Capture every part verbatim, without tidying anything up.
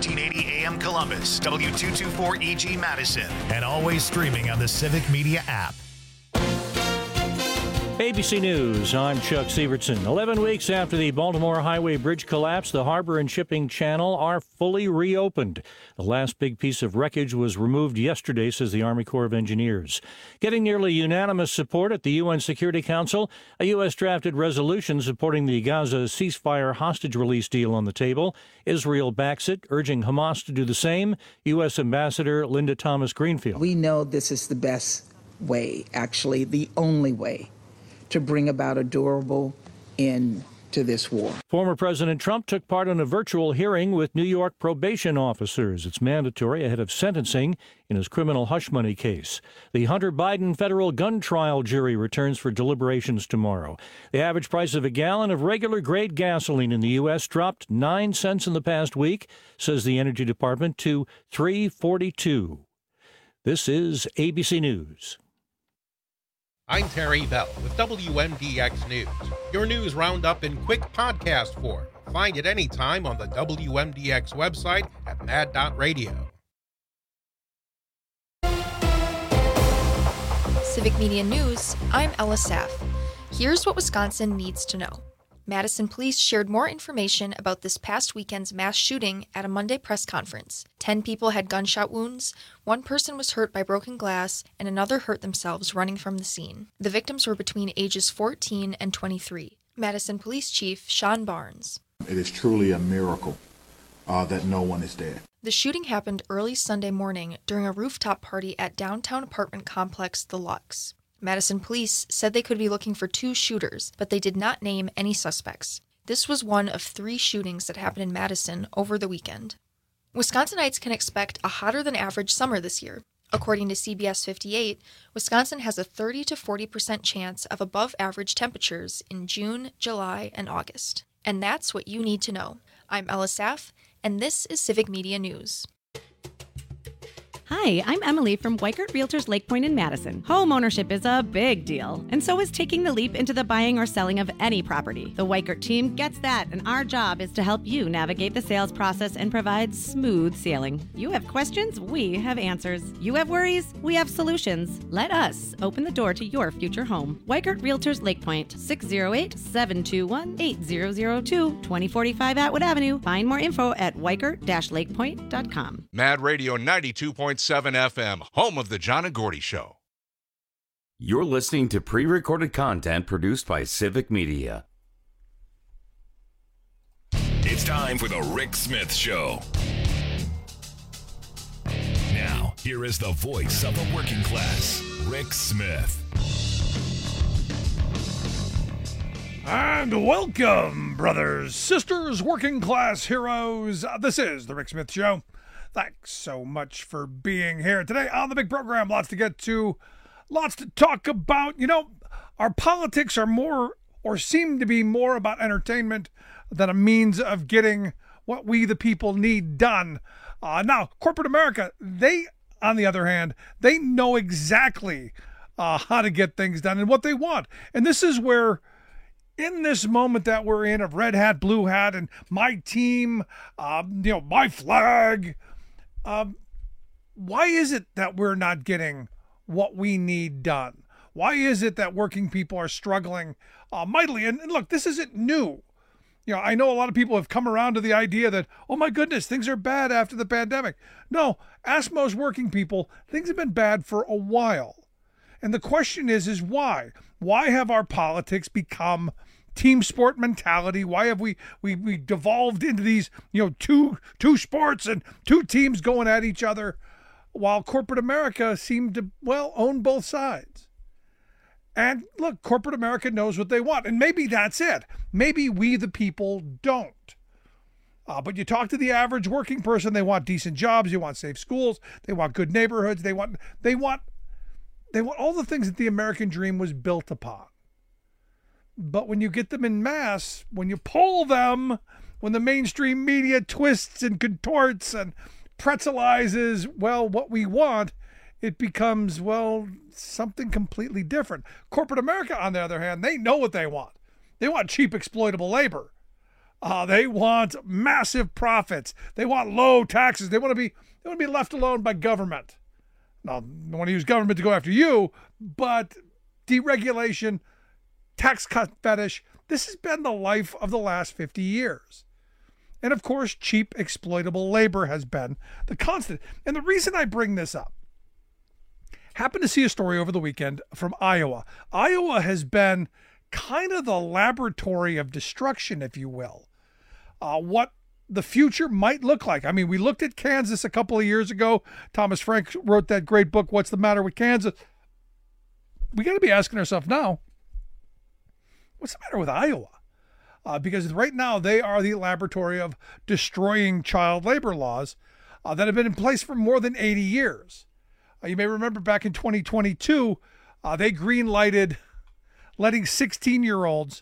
thirteen eighty A M Columbus, W two twenty-four E G Madison, and always streaming on the Civic Media app. A B C News, I'm Chuck Sievertson. Eleven weeks after the Baltimore Highway Bridge collapse, the harbor and shipping channel are fully reopened. The last big piece of wreckage was removed yesterday, says the Army Corps of Engineers. Getting nearly unanimous support at the U N Security Council, a U S drafted resolution supporting the Gaza ceasefire hostage release deal on the table. Israel backs it, urging Hamas to do the same. U S Ambassador Linda Thomas-Greenfield. We know this is the best way, actually the only way, to bring about a durable end to this war. Former President Trump took part in a virtual hearing with New York probation officers. It's mandatory ahead of sentencing in his criminal hush money case. The Hunter Biden federal gun trial jury returns for deliberations tomorrow. The average price of a gallon of regular grade gasoline in the U S dropped nine cents in the past week, says the Energy Department, to three forty-two. This is A B C News. I'm Terry Bell with W M D X News, your news roundup in quick podcast form. Find it anytime on the W M D X website at mad dot radio. Civic Media News, I'm Ella Saff. Here's what Wisconsin needs to know. Madison police shared more information about this past weekend's mass shooting at a Monday press conference. Ten people had gunshot wounds, one person was hurt by broken glass, and another hurt themselves running from the scene. The victims were between ages fourteen and twenty-three. Madison Police Chief Sean Barnes. It is truly a miracle uh, that no one is dead. The shooting happened early Sunday morning during a rooftop party at downtown apartment complex The Lux. Madison police said they could be looking for two shooters, but they did not name any suspects. This was one of three shootings that happened in Madison over the weekend. Wisconsinites can expect a hotter than average summer this year. According to C B S fifty-eight, Wisconsin has a thirty to forty percent chance of above average temperatures in June, July, and August. And that's what you need to know. I'm Ella Saff, and this is Civic Media News. Hi, I'm Emily from Weikert Realtors Lake Point in Madison. Home ownership is a big deal, and so is taking the leap into the buying or selling of any property. The Weikert team gets that, and our job is to help you navigate the sales process and provide smooth sailing. You have questions, we have answers. You have worries, we have solutions. Let us open the door to your future home. Weikert Realtors Lake Point, six oh eight, seven two one, eight zero zero two, twenty forty-five Atwood Avenue. Find more info at weikert dash lakepoint dot com. Mad Radio ninety-two point seven F M, home of the John and Gordy Show. You're listening to pre-recorded content produced by Civic Media. It's time for the Rick Smith Show. Now, here is the voice of the working class, Rick Smith. And welcome, brothers, sisters, working class heroes. This is the Rick Smith Show. Thanks so much for being here today on the big program. Lots to get to, lots to talk about. You know, our politics are more, or seem to be more, about entertainment than a means of getting what we, the people, need done. Uh, now, corporate America, they, on the other hand, they know exactly uh, how to get things done and what they want. And this is where, in this moment that we're in of red hat, blue hat, and my team, um, you know, my flag, Um, why is it that we're not getting what we need done? Why is it that working people are struggling uh, mightily? And, and look, this isn't new. You know, I know a lot of people have come around to the idea that, oh my goodness, things are bad after the pandemic. No, ask most working people, things have been bad for a while. And the question is, is why? Why have our politics become team sport mentality? Why have we, we we devolved into these, you know, two two sports and two teams going at each other, while corporate America seemed to, well, own both sides? And look, corporate America knows what they want, and maybe that's it. Maybe we, the people, don't. Uh, but you talk to the average working person, they want decent jobs, they want safe schools, they want good neighborhoods, they want they want they want all the things that the American dream was built upon. But when you get them in mass, when you poll them, when the mainstream media twists and contorts and pretzelizes, well, what we want, it becomes, well, something completely different. Corporate America, on the other hand, they know what they want. They want cheap, exploitable labor. Uh, they want massive profits. They want low taxes. They want to be they want to be left alone by government. Now, they want to use government to go after you, but deregulation, tax cut fetish, this has been the life of the last fifty years. And of course, cheap, exploitable labor has been the constant. And the reason I bring this up, happened to see a story over the weekend from Iowa. Iowa has been kind of the laboratory of destruction, if you will. Uh, what the future might look like. I mean, we looked at Kansas a couple of years ago. Thomas Frank wrote that great book, What's the Matter with Kansas? We got to be asking ourselves now, what's the matter with Iowa? Uh, because right now they are the laboratory of destroying child labor laws uh, that have been in place for more than eighty years. Uh, you may remember back in twenty twenty-two, uh, they green-lighted letting sixteen-year-olds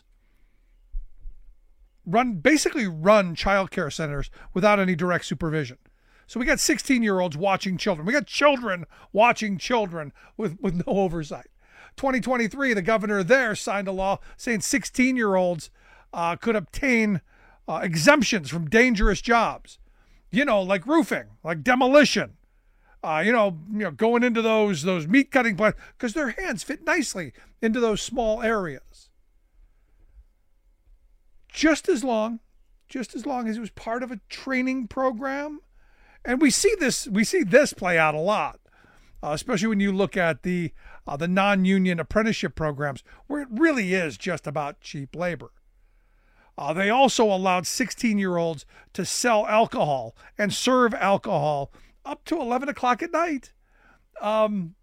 run, basically run child care centers without any direct supervision. So we got sixteen-year-olds watching children. We got children watching children with, with no oversight. twenty twenty-three, the governor there signed a law saying sixteen-year-olds uh, could obtain uh, exemptions from dangerous jobs. You know, like roofing, like demolition. Uh, you know, you know, going into those those meat cutting plants because their hands fit nicely into those small areas. Just as long, just as long as it was part of a training program, and we see this we see this play out a lot, uh, especially when you look at the uh, the non-union apprenticeship programs where it really is just about cheap labor. Uh, they also allowed sixteen-year-olds to sell alcohol and serve alcohol up to eleven o'clock at night. Um,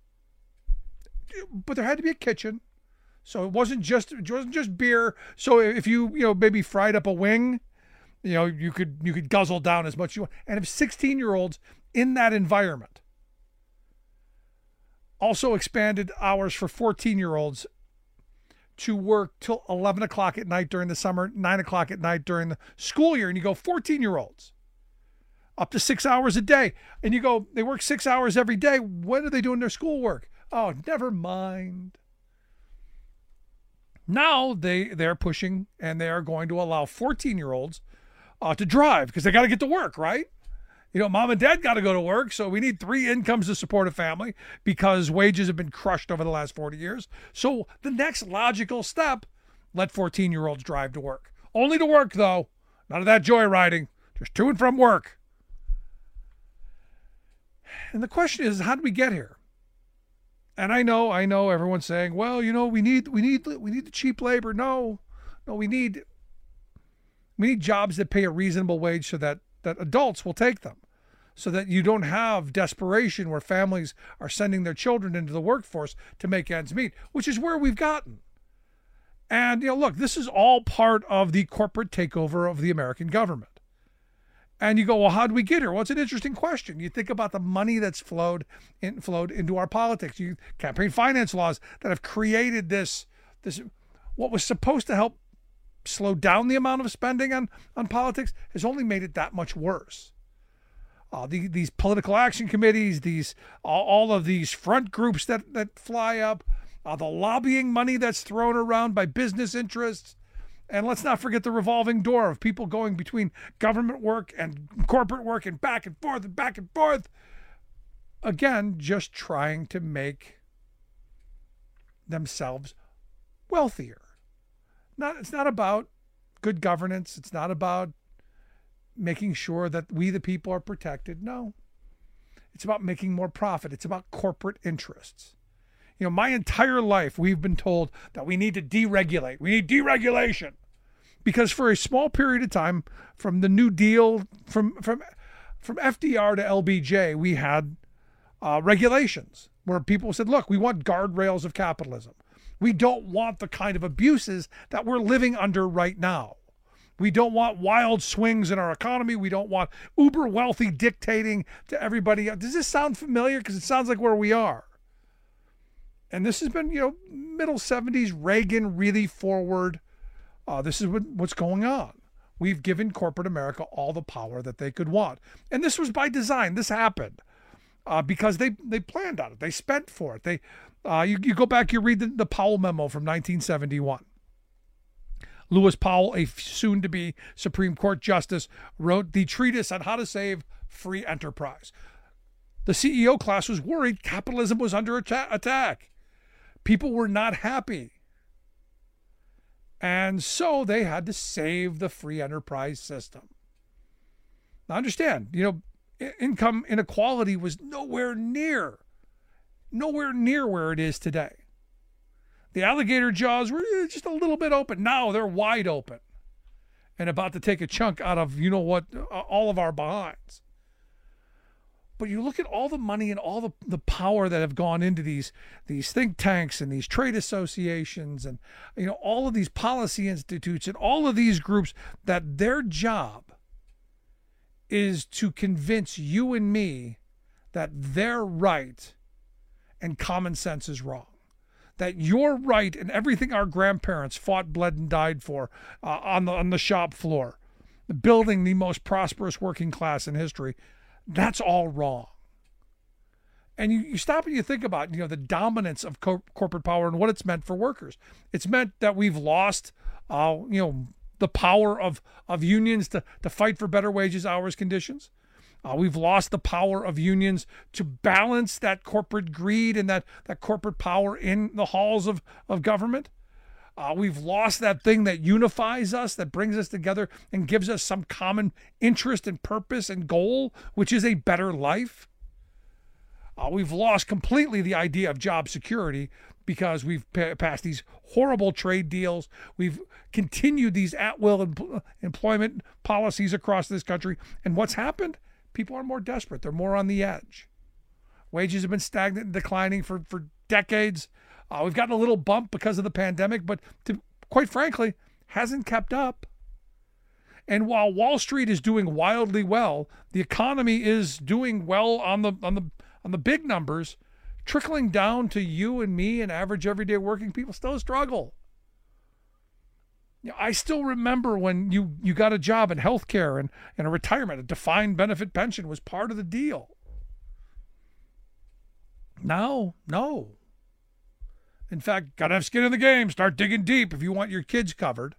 but there had to be a kitchen. So it wasn't just it wasn't just beer. So if you, you know, maybe fried up a wing, you know, you could you could guzzle down as much as you want. And if sixteen-year-olds in that environment, also expanded hours for fourteen-year-olds to work till eleven o'clock at night during the summer, nine o'clock at night during the school year. And you go fourteen-year-olds. Up to six hours a day. And you go, they work six hours every day. When are they doing their schoolwork? Oh, never mind. Now they, they're pushing and they are going to allow fourteen-year-olds uh, to drive because they got to get to work, right? You know, mom and dad got to go to work, so we need three incomes to support a family because wages have been crushed over the last forty years. So the next logical step, let fourteen-year-olds drive to work. Only to work, though. None of that joyriding. Just to and from work. And the question is, how did we get here? And I know, I know everyone's saying, well, you know, we need, we need, we need the cheap labor. No, no, we need, we need jobs that pay a reasonable wage so that, that adults will take them, so that you don't have desperation where families are sending their children into the workforce to make ends meet, which is where we've gotten. And, you know, look, this is all part of the corporate takeover of the American government. And you go, well, how did we get here? Well, it's an interesting question. You think about the money that's flowed in, flowed into our politics. You campaign finance laws that have created this, this what was supposed to help slow down the amount of spending on, on politics has only made it that much worse. Uh, the, these political action committees, these all, all of these front groups that, that fly up, uh, the lobbying money that's thrown around by business interests. And let's not forget the revolving door of people going between government work and corporate work and back and forth and back and forth. Again, just trying to make themselves wealthier. Not, it's not about good governance. It's not about making sure that we, the people, are protected. No. It's about making more profit. It's about corporate interests. You know, my entire life, we've been told that we need to deregulate. We need deregulation. Because for a small period of time, from the New Deal, from from from F D R to L B J, we had uh, regulations where people said, look, we want guardrails of capitalism. We don't want the kind of abuses that we're living under right now. We don't want wild swings in our economy. We don't want uber wealthy dictating to everybody. Does this sound familiar? Because it sounds like where we are. And this has been, you know, middle seventies, Reagan really forward. Uh, this is what, what's going on. We've given corporate America all the power that they could want. And this was by design. This happened uh, because they, they planned on it. They spent for it. They, uh, you, you go back, you read the, the Powell memo from nineteen seventy-one. Lewis Powell, a soon-to-be Supreme Court justice, wrote the treatise on how to save free enterprise. The C E O class was worried capitalism was under attack. People were not happy. And so they had to save the free enterprise system. Now understand, you know, income inequality was nowhere near, nowhere near where it is today. The alligator jaws were just a little bit open. Now they're wide open and about to take a chunk out of, you know what, all of our behinds. But you look at all the money and all the, the power that have gone into these, these think tanks and these trade associations and, you know, all of these policy institutes and all of these groups that their job is to convince you and me that they're right and common sense is wrong. That you're right and everything our grandparents fought, bled, and died for uh, on the on the shop floor, building the most prosperous working class in history, that's all wrong. And you, you stop and you think about, you know, the dominance of co- corporate power and what it's meant for workers. It's meant that we've lost, uh, you know, the power of, of unions to, to fight for better wages, hours, conditions. Uh, we've lost the power of unions to balance that corporate greed and that, that corporate power in the halls of, of government. Uh, we've lost that thing that unifies us, that brings us together and gives us some common interest and purpose and goal, which is a better life. Uh, we've lost completely the idea of job security because we've pa- passed these horrible trade deals. We've continued these at-will em- employment policies across this country. And what's happened? People are more desperate. They're more on the edge. Wages have been stagnant and declining for, for decades. Uh, we've gotten a little bump because of the pandemic, but to, quite frankly, hasn't kept up. And while Wall Street is doing wildly well, the economy is doing well on the on the on the big numbers, trickling down to you and me and average everyday working people still struggle. You know, I still remember when you, you got a job in healthcare and, and a retirement, a defined benefit pension was part of the deal. Now, no. In fact, got to have skin in the game. Start digging deep if you want your kids covered.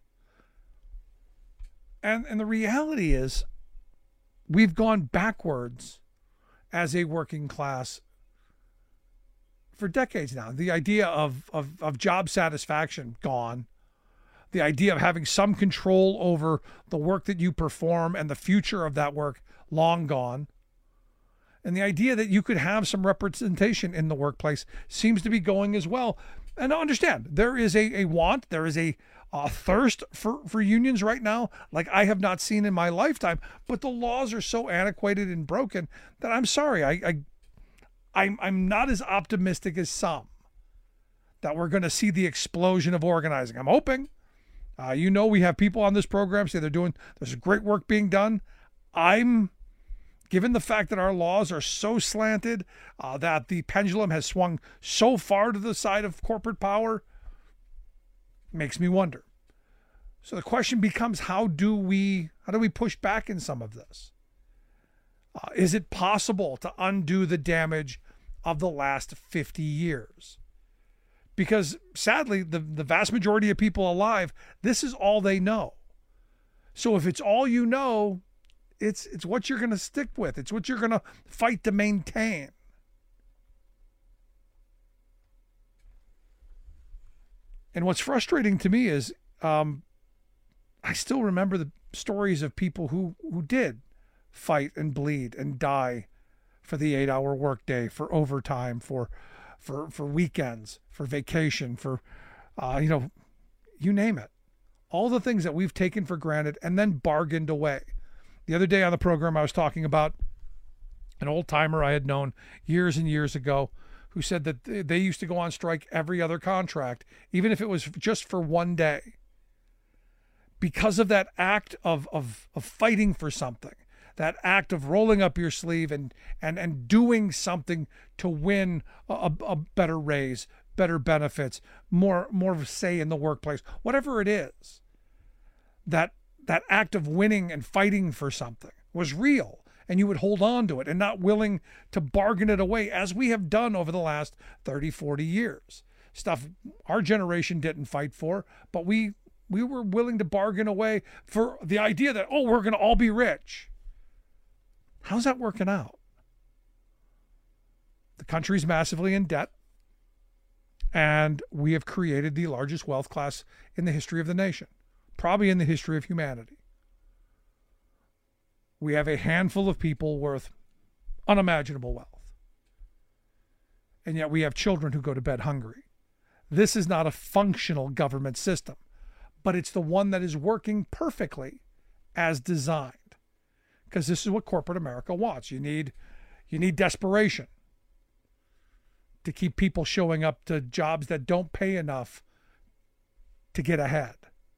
And, and the reality is we've gone backwards as a working class for decades now. The idea of, of, of job satisfaction, gone. The idea of having some control over the work that you perform and the future of that work, long gone. And the idea that you could have some representation in the workplace seems to be going as well. And understand, there is a, a want, there is a, a thirst for, for unions right now, like I have not seen in my lifetime. But the laws are so antiquated and broken that I'm sorry, I, I I'm I'm not as optimistic as some that we're going to see the explosion of organizing. I'm hoping. Uh, you know, we have people on this program say they're doing, there's great work being done. I'm, given the fact that our laws are so slanted, uh, that the pendulum has swung so far to the side of corporate power, makes me wonder. So the question becomes, how do we, how do we push back in some of this? Uh, is it possible to undo the damage of the last fifty years? Because sadly, the, the vast majority of people alive, this is all they know. So if it's all you know, it's it's what you're going to stick with. It's what you're going to fight to maintain. And what's frustrating to me is um, I still remember the stories of people who, who did fight and bleed and die for the eight-hour workday, for overtime, for for for weekends, for vacation, for, uh, you know, you name it. All the things that we've taken for granted and then bargained away. The other day on the program, I was talking about an old timer I had known years and years ago who said that they used to go on strike every other contract, even if it was just for one day, because of that act of of, of fighting for something. That act of rolling up your sleeve and and and doing something to win a, a better raise, better benefits, more more say in the workplace, whatever it is. That that act of winning and fighting for something was real, and you would hold on to it and not willing to bargain it away, as we have done over the last thirty, forty years. Stuff our generation didn't fight for, but we We were willing to bargain away for the idea that, oh, we're going to all be rich. How's that working out? The country's massively in debt, and we have created the largest wealth class in the history of the nation, probably in the history of humanity. We have a handful of people worth unimaginable wealth, and yet we have children who go to bed hungry. This is not a functional government system, but it's the one that is working perfectly as designed, because this is what corporate America wants. You need, you need desperation to keep people showing up to jobs that don't pay enough to get ahead.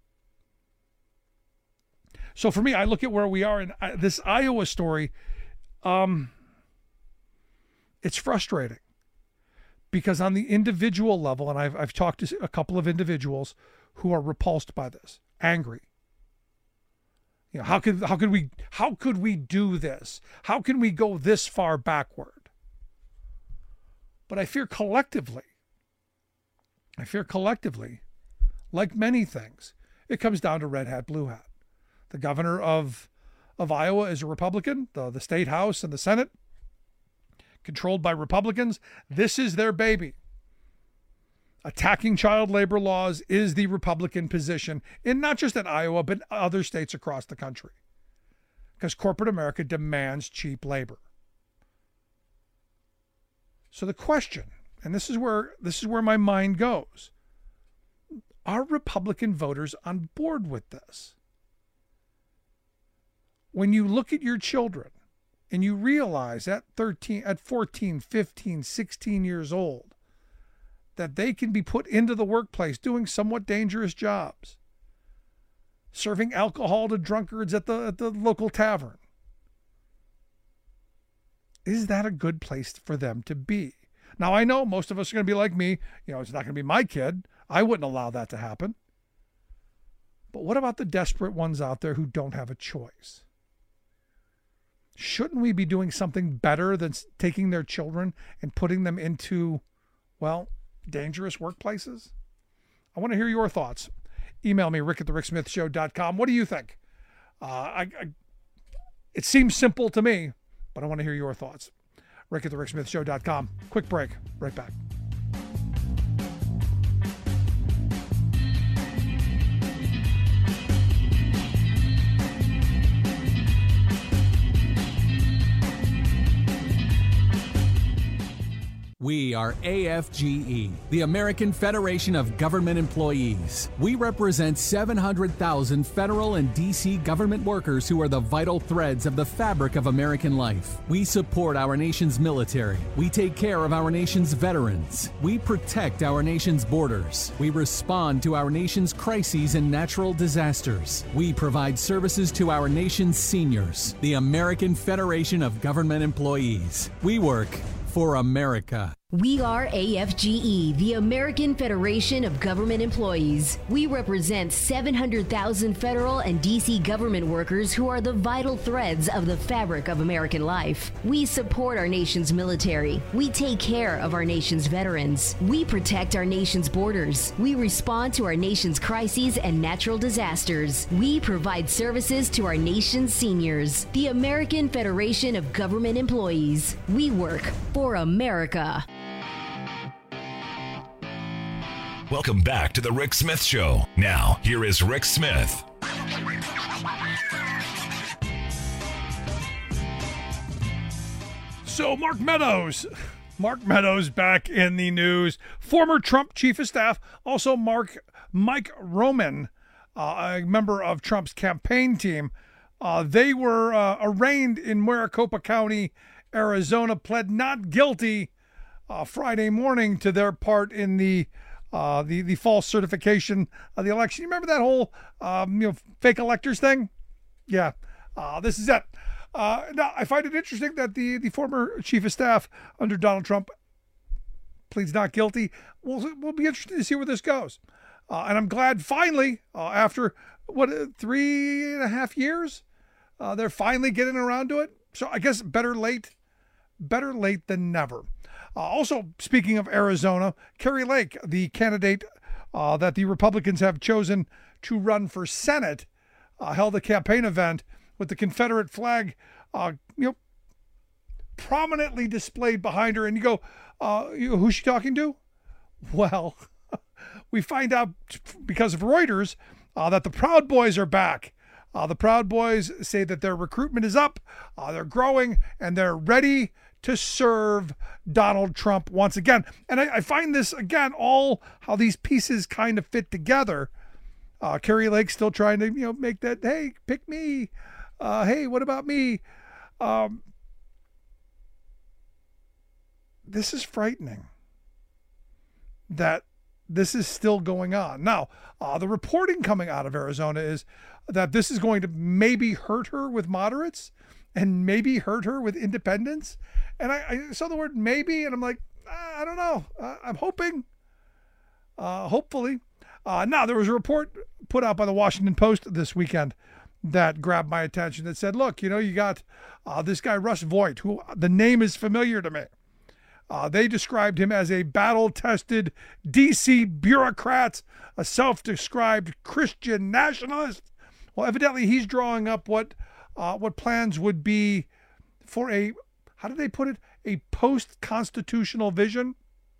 So for me, I look at where we are in this Iowa story. Um, it's frustrating because on the individual level, and I've, I've talked to a couple of individuals who are repulsed by this, angry. You know, how could, how could we, how could we do this? How can we go this far backward? But I fear collectively, I fear collectively, like many things, it comes down to red hat, blue hat. The governor of, of Iowa is a Republican, the, the state house and the Senate, controlled by Republicans. This is their baby. Attacking child labor laws is the Republican position, in not just in Iowa, but other states across the country. Because corporate America demands cheap labor. So the question, and this is where this is where my mind goes, are Republican voters on board with this? When you look at your children and you realize at thirteen, at fourteen, fifteen, sixteen years old, that they can be put into the workplace doing somewhat dangerous jobs, serving alcohol to drunkards at the at the local tavern. Is that a good place for them to be? Now, I know most of us are going to be like me. You know, it's not going to be my kid. I wouldn't allow that to happen. But what about the desperate ones out there who don't have a choice? Shouldn't we be doing something better than taking their children and putting them into, well, dangerous workplaces? I want to hear your thoughts. Email me, rick at the rick smith show dot com. What do you think? Uh, I, I, it seems simple to me, but I want to hear your thoughts. rick at the rick smith show dot com. Quick break. Right back. We are A F G E, the American Federation of Government Employees. We represent seven hundred thousand federal and D C government workers who are the vital threads of the fabric of American life. We support our nation's military. We take care of our nation's veterans. We protect our nation's borders. We respond to our nation's crises and natural disasters. We provide services to our nation's seniors. The American Federation of Government Employees. We work for America. We are A F G E, the American Federation of Government Employees. We represent seven hundred thousand federal and D C government workers who are the vital threads of the fabric of American life. We support our nation's military. We take care of our nation's veterans. We protect our nation's borders. We respond to our nation's crises and natural disasters. We provide services to our nation's seniors. The American Federation of Government Employees. We work for America. Welcome back to the Rick Smith Show. Now, here is Rick Smith. So Mark Meadows, Mark Meadows back in the news. Former Trump chief of staff, also Mark Mike Roman, uh, a member of Trump's campaign team. Uh, they were uh, arraigned in Maricopa County, Arizona, pled not guilty uh, Friday morning to their part in the Uh, the, the false certification of the election. You remember that whole um, you know, fake electors thing? Yeah, uh, this is it. Uh, now, I find it interesting that the, the former chief of staff under Donald Trump pleads not guilty. We'll, we'll be interested to see where this goes. Uh, and I'm glad finally, uh, after, what, three and a half years, uh, they're finally getting around to it. So I guess better late, better late than never. Uh, also, speaking of Arizona, Kari Lake, the candidate uh, that the Republicans have chosen to run for Senate, uh, held a campaign event with the Confederate flag, uh, you know, prominently displayed behind her. And you go, uh, you know, who's she talking to? Well, we find out because of Reuters uh, that the Proud Boys are back. Uh, the Proud Boys say that their recruitment is up, uh, they're growing, and they're ready to serve Donald Trump once again. And I, I find this, again, all how these pieces kind of fit together. Uh, Kari Lake still trying to, you know, make that, hey, pick me. Uh, hey, what about me? Um, this is frightening that this is still going on. Now, uh, the reporting coming out of Arizona is that this is going to maybe hurt her with moderates and maybe hurt her with independents. And I, I saw the word maybe, and I'm like, I don't know. Uh, I'm hoping, uh, hopefully. Uh, now, there was a report put out by the Washington Post this weekend that grabbed my attention that said, look, you know, you got uh, this guy, Russ Voigt, who the name is familiar to me. Uh, they described him as a battle-tested D C bureaucrat, a self-described Christian nationalist. Well, evidently he's drawing up what uh, what plans would be for a, how did they put it, a post-constitutional vision.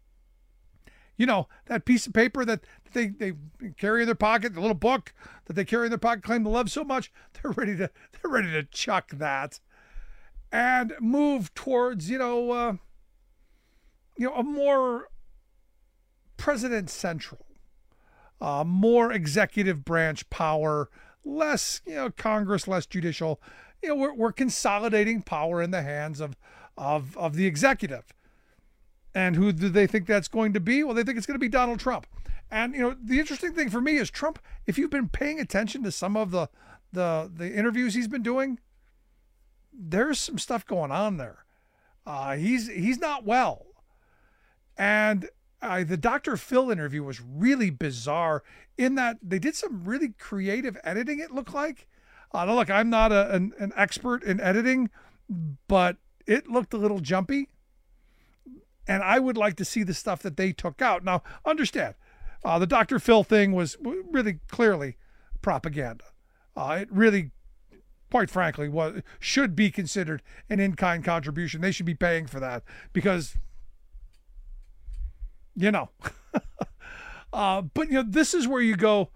You know, that piece of paper that they, they carry in their pocket, the little book that they carry in their pocket, claim to love so much, they're ready to they're ready to chuck that and move towards, you know, uh, you know, a more president central, uh, more executive branch power, less, you know, Congress, less judicial. You know, we're, we're consolidating power in the hands of, of, of the executive. And who do they think that's going to be? Well, they think it's going to be Donald Trump. And, you know, the interesting thing for me is Trump, if you've been paying attention to some of the, the, the interviews he's been doing, there's some stuff going on there. Uh, he's, he's not well. And uh, the Doctor Phil interview was really bizarre in that they did some really creative editing, it looked like. Uh, now, look, I'm not a, an, an expert in editing, but it looked a little jumpy. And I would like to see the stuff that they took out. Now, understand, uh, the Doctor Phil thing was really clearly propaganda. Uh, it really, quite frankly, was should be considered an in-kind contribution. They should be paying for that because, you know. uh, but, you know, this is where you go,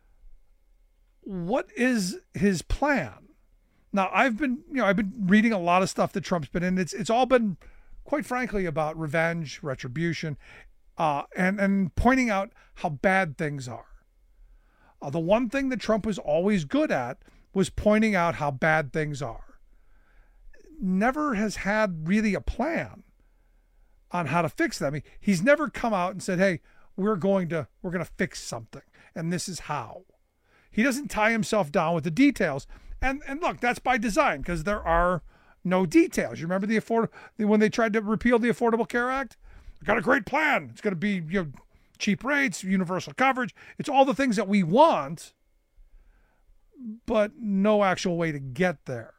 what is his plan? Now, I've been, you know, I've been reading a lot of stuff that Trump's been in. It's it's all been, quite frankly, about revenge, retribution, uh, and, and pointing out how bad things are. Uh, the one thing that Trump was always good at was pointing out how bad things are. Never has had really a plan on how to fix them. He, he's never come out and said, hey, we're going to, we're going to fix something, and this is how. He doesn't tie himself down with the details. And, and look, that's by design, because there are no details. You remember the afford when they tried to repeal the Affordable Care Act? We got a great plan. It's going to be, you know, cheap rates, universal coverage. It's all the things that we want, but no actual way to get there.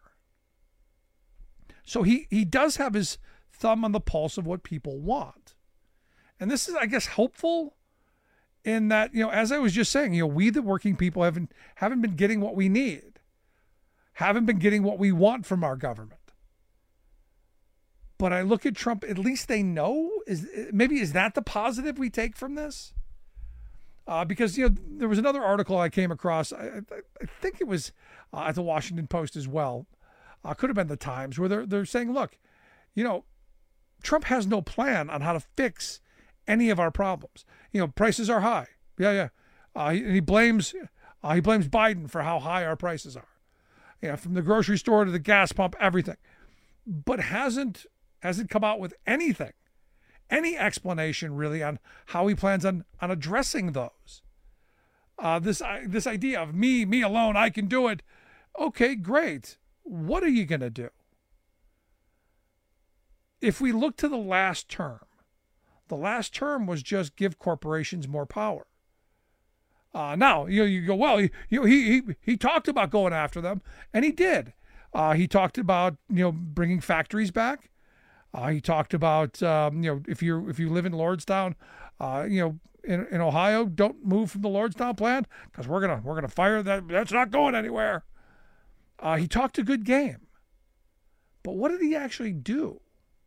So he he does have his thumb on the pulse of what people want. And this is, I guess, hopeful in that, you know, as I was just saying, you know, we the working people haven't haven't been getting what we need, haven't been getting what we want from our government. But I look at Trump, at least they know. Is maybe is that the positive we take from this? Uh, because, you know, there was another article I came across, I, I, I think it was uh, at the Washington Post as well, uh, could have been the Times, where they're, they're saying, look, you know, Trump has no plan on how to fix any of our problems. You know, prices are high. Yeah, yeah. Uh, he, he blames uh, he blames Biden for how high our prices are. Yeah, from the grocery store to the gas pump, everything. But hasn't hasn't come out with anything, any explanation really on how he plans on, on addressing those. Uh, this uh, this idea of me, me alone, I can do it. Okay, great. What are you going to do? If we look to the last term, the last term was just give corporations more power. Uh, now, you know, you go, well, he, you know, he, he, he talked about going after them, and he did. Uh, he talked about, you know, bringing factories back. Uh, he talked about, um, you know, if you if you live in Lordstown, uh, you know, in, in Ohio, don't move from the Lordstown plant because we're gonna we're gonna fire that. That's not going anywhere. Uh, he talked a good game, but what did he actually do?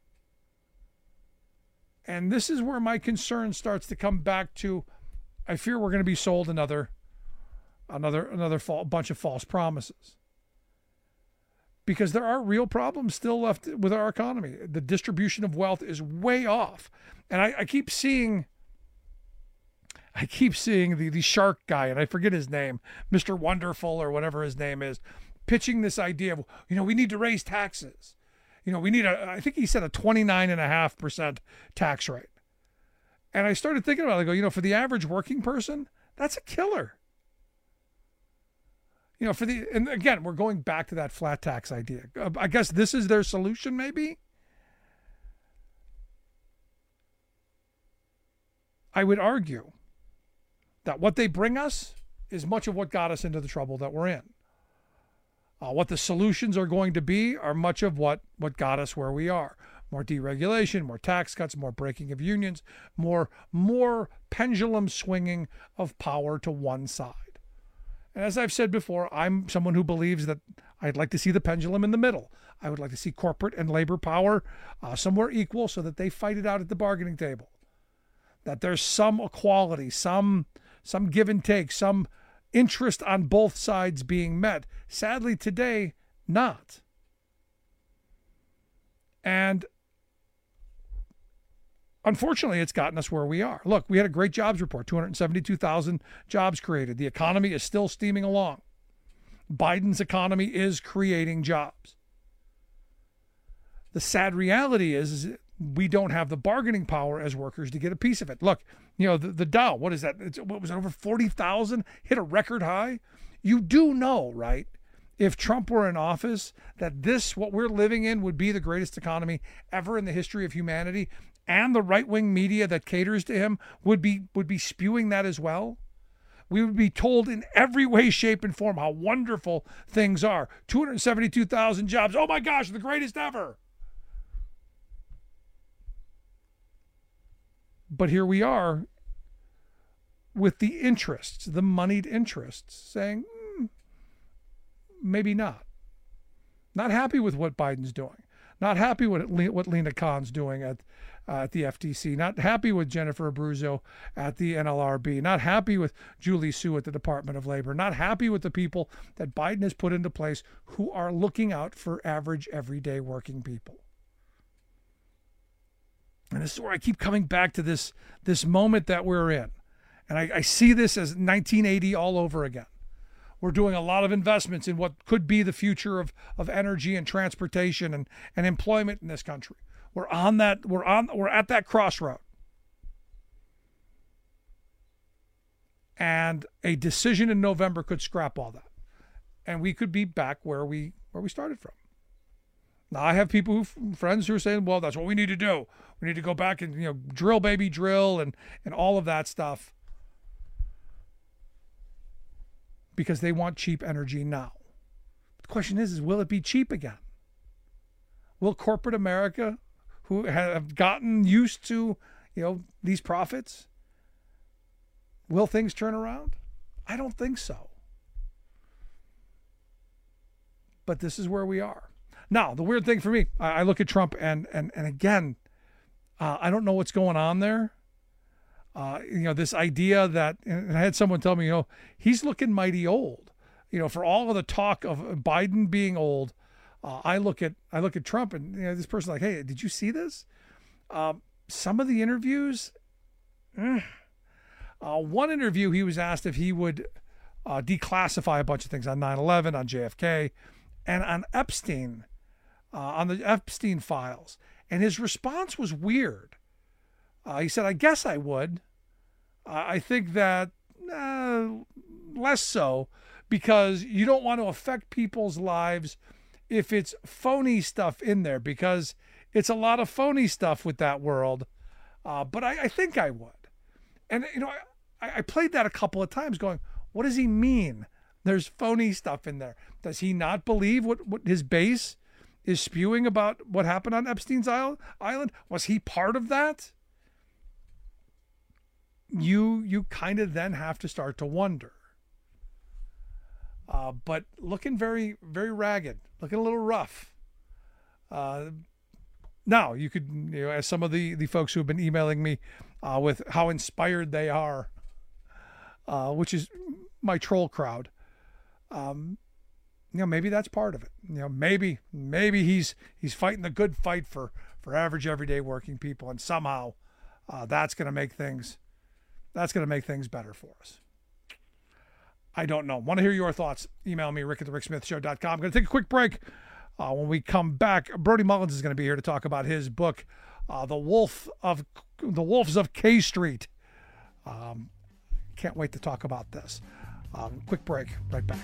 And this is where my concern starts to come back to. I fear we're going to be sold another, another, another fa- bunch of false promises. Because there are real problems still left with our economy. The distribution of wealth is way off, and I, I keep seeing. I keep seeing the the shark guy, and I forget his name, Mister Wonderful or whatever his name is, pitching this idea of, you know, we need to raise taxes. You know, we need a, I think he said a twenty-nine point five percent tax rate. And I started thinking about it. I go, you know, for the average working person, that's a killer. You know, for the, and again, we're going back to that flat tax idea. I guess this is their solution, maybe? I would argue that what they bring us is much of what got us into the trouble that we're in. Uh, what the solutions are going to be are much of what, what got us where we are. More deregulation, more tax cuts, more breaking of unions, more, more pendulum swinging of power to one side. And as I've said before, I'm someone who believes that I'd like to see the pendulum in the middle. I would like to see corporate and labor power uh, somewhere equal so that they fight it out at the bargaining table. That there's some equality, some, some give and take, some interest on both sides being met. Sadly, today, not. And unfortunately, it's gotten us where we are. Look, we had a great jobs report, two hundred seventy-two thousand jobs created. The economy is still steaming along. Biden's economy is creating jobs. The sad reality is, is we don't have the bargaining power as workers to get a piece of it. Look, you know, the, the Dow, what is that? It's, what was it, over forty thousand? Hit a record high? You do know, right? If Trump were in office, that this, what we're living in, would be the greatest economy ever in the history of humanity. And the right-wing media that caters to him would be would be spewing that as well. We would be told in every way, shape, and form how wonderful things are. two hundred seventy-two thousand jobs. Oh my gosh, the greatest ever. But here we are with the interests, the moneyed interests, saying, mm, maybe not. Not happy with what Biden's doing. Not happy with what Lena Khan's doing at uh, at the F T C. Not happy with Jennifer Abruzzo at the N L R B. Not happy with Julie Su at the Department of Labor. Not happy with the people that Biden has put into place who are looking out for average, everyday working people. And this is where I keep coming back to this, this moment that we're in. And I, I see this as nineteen eighty all over again. We're doing a lot of investments in what could be the future of, of energy and transportation and, and employment in this country. We're on that, we're on, we're at that crossroad. And a decision in November could scrap all that. And we could be back where we where we started from. Now, I have people, who, friends who are saying, well, that's what we need to do. We need to go back and, you know, drill, baby, drill, and, and all of that stuff. Because they want cheap energy now. The question is, is will it be cheap again? Will corporate America, who have gotten used to, you know, these profits, will things turn around? I don't think so. But this is where we are. Now, the weird thing for me, I, I look at Trump and, and, and again, uh, I don't know what's going on there. Uh, you know, this idea that, and I had someone tell me, you know, he's looking mighty old. You know, for all of the talk of Biden being old, uh, I look at I look at Trump, and you know, this person's like, hey, did you see this? Um, some of the interviews, eh. uh, one interview, he was asked if he would uh, declassify a bunch of things on nine eleven, on J F K, and on Epstein, uh, on the Epstein files, and his response was weird. Uh, he said, I guess I would. Uh, I think that uh, less so, because you don't want to affect people's lives if it's phony stuff in there, because it's a lot of phony stuff with that world. Uh, but I, I think I would. And, you know, I, I played that a couple of times going, what does he mean? There's phony stuff in there. Does he not believe what, what his base is spewing about what happened on Epstein's Island? Was he part of that? You you kind of then have to start to wonder. Uh, but looking very, very ragged, looking a little rough. Uh, now, you could, you know, as some of the, the folks who have been emailing me uh, with how inspired they are, uh, which is my troll crowd, um, you know, maybe that's part of it. You know, maybe maybe he's he's fighting the good fight for, for average, everyday working people, and somehow uh, that's going to make things that's going to make things better for us. I don't know. Want to hear your thoughts? Email me, rick at the rick smith show dot com. I'm going to take a quick break. Uh, when we come back, Brody Mullins is going to be here to talk about his book, uh, The Wolf of The Wolves of K Street. Um, can't wait to talk about this. Um, quick break. Right back.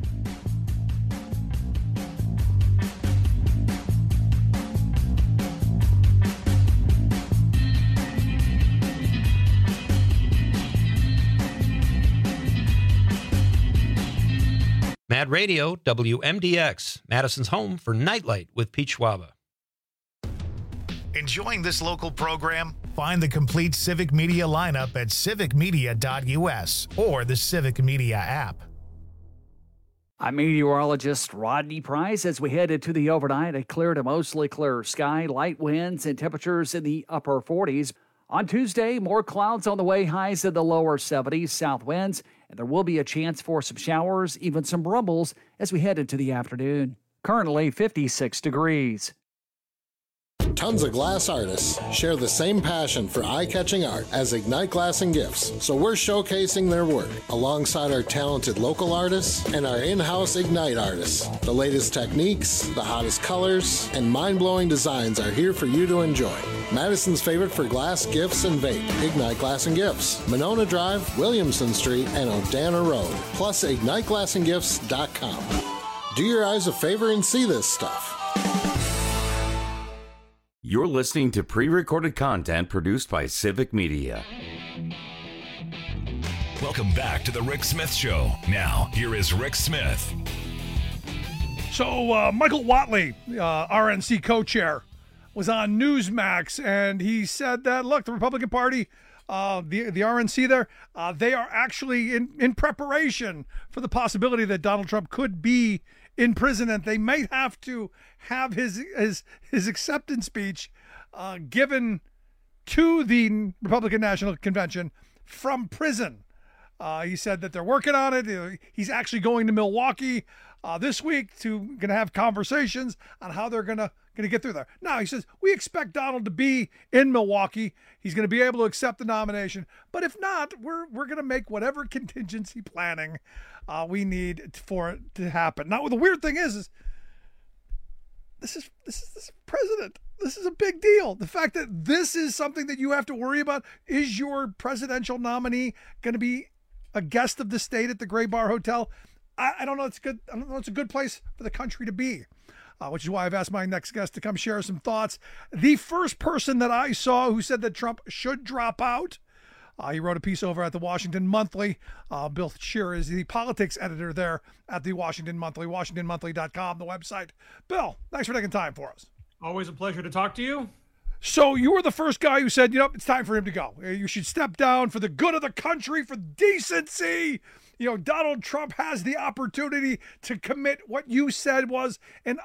Mad Radio, W M D X, Madison's home for Nightlight with Pete Schwaba. Enjoying this local program? Find the complete Civic Media lineup at civic media dot u s or the Civic Media app. I'm meteorologist Rodney Price. As we head into the overnight, a clear to mostly clear sky, light winds and temperatures in the upper forties. On Tuesday, more clouds on the way, highs in the lower seventies, south winds, and there will be a chance for some showers, even some rumbles as we head into the afternoon. Currently fifty-six degrees. Tons of glass artists share the same passion for eye-catching art as Ignite Glass and Gifts, so we're showcasing their work alongside our talented local artists and our in-house Ignite artists. The latest techniques, the hottest colors, and mind-blowing designs are here for you to enjoy. Madison's favorite for glass, gifts, and vape, Ignite Glass and Gifts, Monona Drive, Williamson Street, and Odana Road, plus ignite glass and gifts dot com. Do your eyes a favor and see this stuff. You're listening to pre-recorded content produced by Civic Media. Welcome back to the Rick Smith Show. Now, here is Rick Smith. So, uh, Michael Whatley, uh, R N C co-chair, was on Newsmax, and he said that, look, the Republican Party, uh, the the R N C there, uh, they are actually in, in preparation for the possibility that Donald Trump could be in prison, and they might have to have his his his acceptance speech uh, given to the Republican National Convention from prison. Uh, he said that they're working on it. He's actually going to Milwaukee uh, this week to going to have conversations on how they're going to going to get through there. Now, he says, we expect Donald to be in Milwaukee. He's going to be able to accept the nomination. But if not, we're we're going to make whatever contingency planning uh, we need for it to happen. Now, the weird thing is, is this is this is this president. This is a big deal. The fact that this is something that you have to worry about. Is your presidential nominee going to be a guest of the state at the Gray Bar Hotel? I, I don't know. It's good. I don't know. It's a good place for the country to be. Uh, which is why I've asked my next guest to come share some thoughts. The first person that I saw who said that Trump should drop out, uh, he wrote a piece over at the Washington Monthly. Uh, Bill Scheer is the politics editor there at the Washington Monthly, washington monthly dot com, the website. Bill, thanks for taking time for us. Always a pleasure to talk to you. So you were the first guy who said, you know, it's time for him to go. You should step down for the good of the country, for decency. You know, Donald Trump has the opportunity to commit what you said was an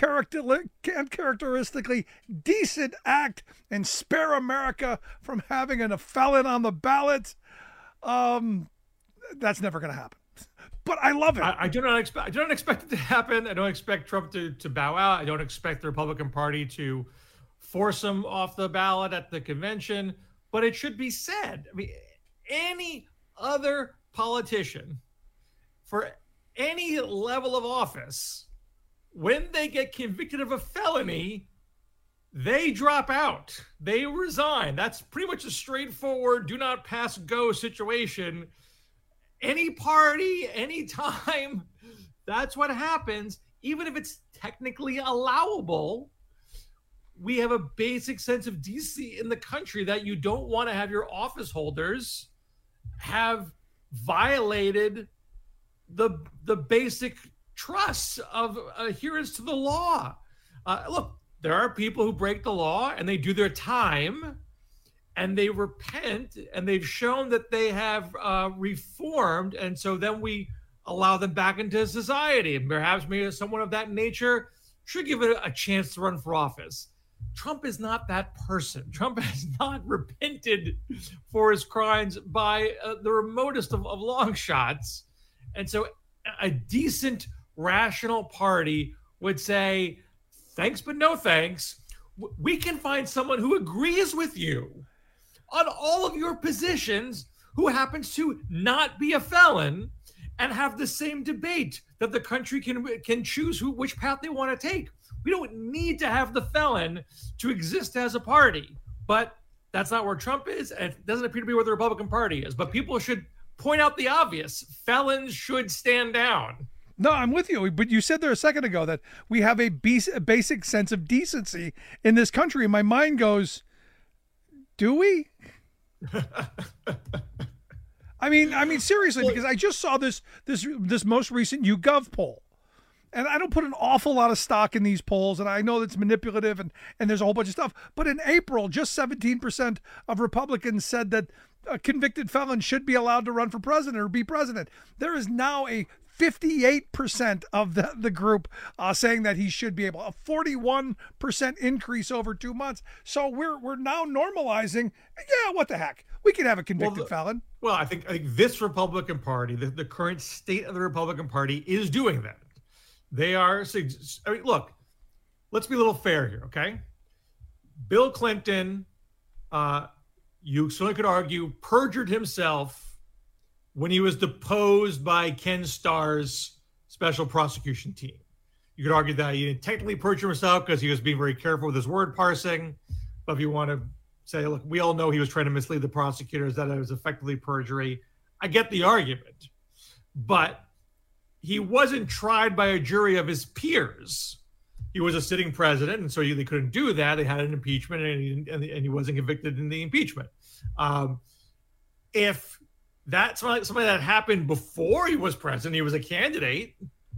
uncharacteristically decent act and spare America from having a felon on the ballot. Um, that's never going to happen. But I love it. I, I do not expect. I do not expect it to happen. I don't expect Trump to to bow out. I don't expect the Republican Party to force him off the ballot at the convention. But it should be said. I mean, any other politician for any level of office, when they get convicted of a felony, they drop out. They resign. That's pretty much a straightforward do not pass go situation. Any party, any time, that's what happens. Even if it's technically allowable, we have a basic sense of decency in the country that you don't want to have your office holders have violated the the basic trusts of adherence to the law. Uh, look, there are people who break the law and they do their time and they repent and they've shown that they have uh, reformed. And so then we allow them back into society. And perhaps maybe someone of that nature should give it a chance to run for office. Trump is not that person. Trump has not repented for his crimes by uh, the remotest of, of long shots. And so a decent, rational party would say, thanks, but no thanks. We can find someone who agrees with you on all of your positions, who happens to not be a felon, and have the same debate that the country can can choose who which path they want to take. We don't need to have the felon to exist as a party, but that's not where Trump is, and it doesn't appear to be where the Republican Party is. But people should point out the obvious. Felons should stand down. No, I'm with you. But you said there a second ago that we have a, be- a basic sense of decency in this country. And my mind goes, do we? I mean, I mean, seriously, because I just saw this this this most recent YouGov poll. And I don't put an awful lot of stock in these polls, and I know it's manipulative and, and there's a whole bunch of stuff. But in April, just seventeen percent of Republicans said that a convicted felon should be allowed to run for president or be president. There is now a fifty-eight percent of the, the group uh, saying that he should be able, a forty-one percent increase over two months. So we're we're now normalizing, yeah, what the heck? We can have a convicted well, the, felon. Well, I think, I think this Republican Party, the, the current state of the Republican Party, is doing that. They are, I mean, look, let's be a little fair here, okay? Bill Clinton, uh, you certainly could argue, perjured himself when he was deposed by Ken Starr's special prosecution team. You could argue that he didn't technically perjure himself because he was being very careful with his word parsing. But if you want to say, look, we all know he was trying to mislead the prosecutors, that it was effectively perjury. I get the argument. But he wasn't tried by a jury of his peers. He was a sitting president, and so they couldn't do that. They had an impeachment, and he, and he wasn't convicted in the impeachment. Um, if that's something, something that happened before he was president, he was a candidate,